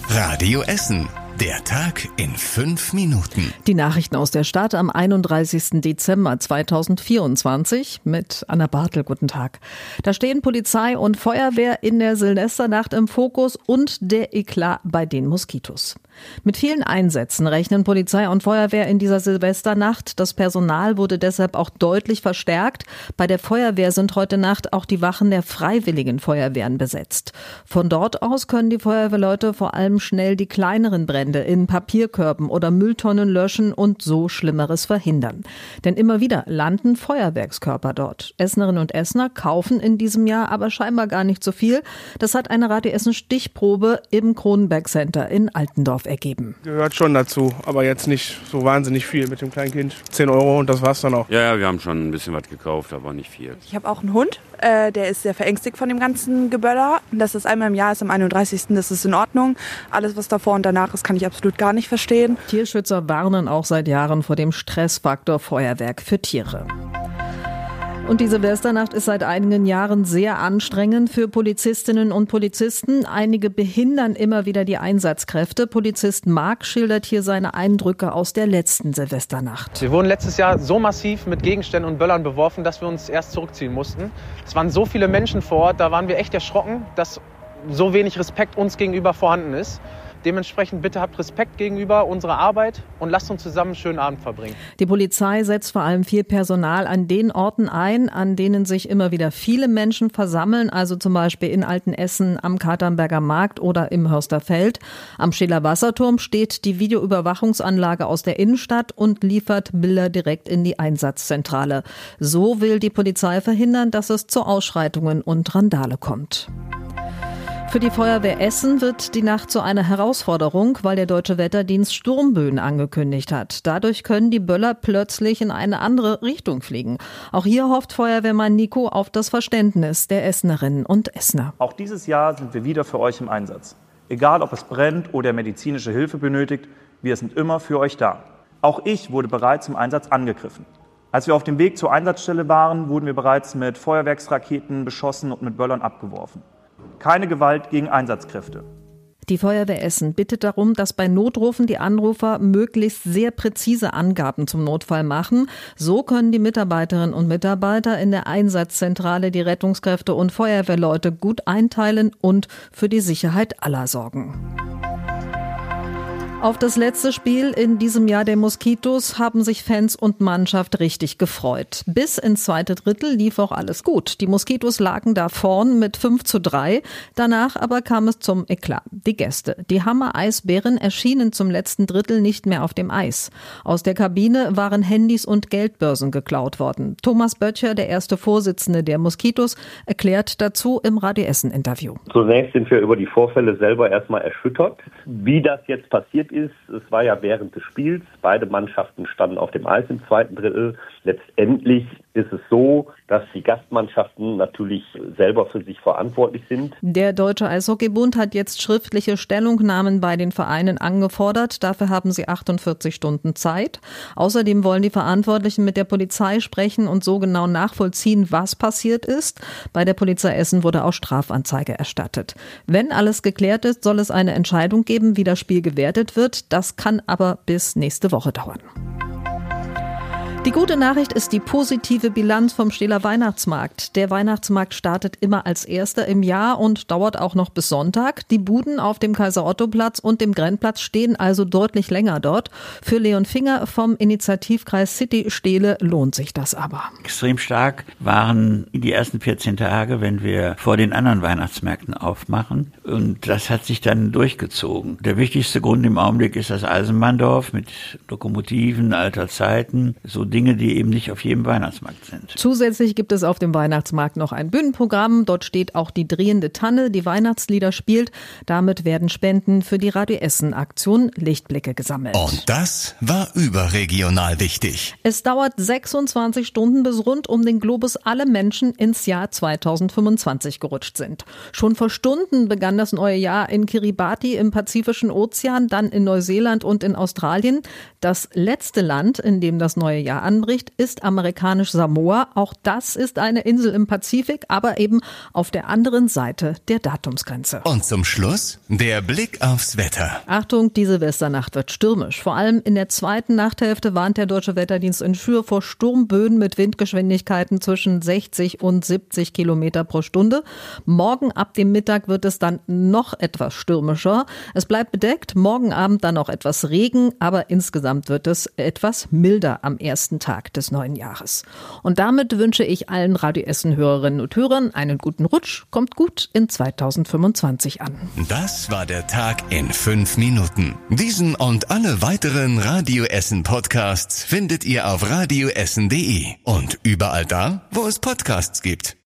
Radio Essen. Der Tag in 5 Minuten. Die Nachrichten aus der Stadt am 31. Dezember 2024 mit Anna Bartel. Guten Tag. Da stehen Polizei und Feuerwehr in der Silvesternacht im Fokus und der Eklat bei den Moskitos. Mit vielen Einsätzen rechnen Polizei und Feuerwehr in dieser Silvesternacht. Das Personal wurde deshalb auch deutlich verstärkt. Bei der Feuerwehr sind heute Nacht auch die Wachen der Freiwilligen Feuerwehren besetzt. Von dort aus können die Feuerwehrleute vor allem schnell die kleineren Brände in Papierkörben oder Mülltonnen löschen und so Schlimmeres verhindern. Denn immer wieder landen Feuerwerkskörper dort. Essenerinnen und Essener kaufen in diesem Jahr aber scheinbar gar nicht so viel. Das hat eine Radio Essen Stichprobe im Kronenberg Center in Altendorf ergeben. Gehört schon dazu, aber jetzt nicht so wahnsinnig viel mit dem kleinen Kind. 10 € und das war's dann auch. Ja, wir haben schon ein bisschen was gekauft, aber nicht viel. Ich habe auch einen Hund, der ist sehr verängstigt von dem ganzen Geböller. Dass das einmal im Jahr ist, am 31. Das ist in Ordnung. Alles, was davor und danach ist, kann ich absolut gar nicht verstehen. Tierschützer warnen auch seit Jahren vor dem Stressfaktor Feuerwerk für Tiere. Und die Silvesternacht ist seit einigen Jahren sehr anstrengend für Polizistinnen und Polizisten. Einige behindern immer wieder die Einsatzkräfte. Polizist Marc schildert hier seine Eindrücke aus der letzten Silvesternacht. Wir wurden letztes Jahr so massiv mit Gegenständen und Böllern beworfen, dass wir uns erst zurückziehen mussten. Es waren so viele Menschen vor Ort, da waren wir echt erschrocken, dass so wenig Respekt uns gegenüber vorhanden ist. Dementsprechend bitte habt Respekt gegenüber unserer Arbeit und lasst uns zusammen einen schönen Abend verbringen. Die Polizei setzt vor allem viel Personal an den Orten ein, an denen sich immer wieder viele Menschen versammeln, also zum Beispiel in Altenessen, am Katernberger Markt oder im Hörsterfeld. Am Scheeler Wasserturm steht die Videoüberwachungsanlage aus der Innenstadt und liefert Bilder direkt in die Einsatzzentrale. So will die Polizei verhindern, dass es zu Ausschreitungen und Randale kommt. Für die Feuerwehr Essen wird die Nacht zu einer Herausforderung, weil der Deutsche Wetterdienst Sturmböen angekündigt hat. Dadurch können die Böller plötzlich in eine andere Richtung fliegen. Auch hier hofft Feuerwehrmann Nico auf das Verständnis der Essenerinnen und Essener. Auch dieses Jahr sind wir wieder für euch im Einsatz. Egal, ob es brennt oder medizinische Hilfe benötigt, wir sind immer für euch da. Auch ich wurde bereits im Einsatz angegriffen. Als wir auf dem Weg zur Einsatzstelle waren, wurden wir bereits mit Feuerwerksraketen beschossen und mit Böllern abgeworfen. Keine Gewalt gegen Einsatzkräfte. Die Feuerwehr Essen bittet darum, dass bei Notrufen die Anrufer möglichst sehr präzise Angaben zum Notfall machen. So können die Mitarbeiterinnen und Mitarbeiter in der Einsatzzentrale die Rettungskräfte und Feuerwehrleute gut einteilen und für die Sicherheit aller sorgen. Auf das letzte Spiel in diesem Jahr der Moskitos haben sich Fans und Mannschaft richtig gefreut. Bis ins zweite Drittel lief auch alles gut. Die Moskitos lagen da vorn mit 5:3. Danach aber kam es zum Eklat. Die Gäste, die Hammer-Eisbären, erschienen zum letzten Drittel nicht mehr auf dem Eis. Aus der Kabine waren Handys und Geldbörsen geklaut worden. Thomas Böttcher, der erste Vorsitzende der Moskitos, erklärt dazu im Radio Essen Interview. Zunächst sind wir über die Vorfälle selber erstmal erschüttert. Wie das jetzt passiert ist, es war ja während des Spiels, beide Mannschaften standen auf dem Eis im zweiten Drittel. Letztendlich ist es so, dass die Gastmannschaften natürlich selber für sich verantwortlich sind. Der Deutsche Eishockeybund hat jetzt schriftliche Stellungnahmen bei den Vereinen angefordert. Dafür haben sie 48 Stunden Zeit. Außerdem wollen die Verantwortlichen mit der Polizei sprechen und so genau nachvollziehen, was passiert ist. Bei der Polizei Essen wurde auch Strafanzeige erstattet. Wenn alles geklärt ist, soll es eine Entscheidung geben, wie das Spiel gewertet wird. Das kann aber bis nächste Woche dauern. Die gute Nachricht ist die positive Bilanz vom Steeler Weihnachtsmarkt. Der Weihnachtsmarkt startet immer als erster im Jahr und dauert auch noch bis Sonntag. Die Buden auf dem Kaiser-Otto-Platz und dem Grennplatz stehen also deutlich länger dort. Für Leon Finger vom Initiativkreis City Steele lohnt sich das aber. Extrem stark waren die ersten 14 Tage, wenn wir vor den anderen Weihnachtsmärkten aufmachen. Und das hat sich dann durchgezogen. Der wichtigste Grund im Augenblick ist das Eisenbahndorf mit Lokomotiven alter Zeiten, so Dinge, die eben nicht auf jedem Weihnachtsmarkt sind. Zusätzlich gibt es auf dem Weihnachtsmarkt noch ein Bühnenprogramm. Dort steht auch die drehende Tanne, die Weihnachtslieder spielt. Damit werden Spenden für die Radio Essen Aktion Lichtblicke gesammelt. Und das war überregional wichtig. Es dauert 26 Stunden, bis rund um den Globus alle Menschen ins Jahr 2025 gerutscht sind. Schon vor Stunden begann das neue Jahr in Kiribati im Pazifischen Ozean, dann in Neuseeland und in Australien. Das letzte Land, in dem das neue Jahr Gefahr anbricht, ist amerikanisch Samoa. Auch das ist eine Insel im Pazifik, aber eben auf der anderen Seite der Datumsgrenze. Und zum Schluss der Blick aufs Wetter. Achtung, die Silvesternacht wird stürmisch. Vor allem in der zweiten Nachthälfte warnt der Deutsche Wetterdienst in Schür vor Sturmböen mit Windgeschwindigkeiten zwischen 60 und 70 Kilometer pro Stunde. Morgen ab dem Mittag wird es dann noch etwas stürmischer. Es bleibt bedeckt, morgen Abend dann auch etwas Regen, aber insgesamt wird es etwas milder am ersten Tag des neuen Jahres. Und damit wünsche ich allen Radio Essen-Hörerinnen und Hörern einen guten Rutsch. Kommt gut in 2025 an. Das war der Tag in 5 Minuten. Diesen und alle weiteren Radio Essen Podcasts findet ihr auf radioessen.de und überall da, wo es Podcasts gibt.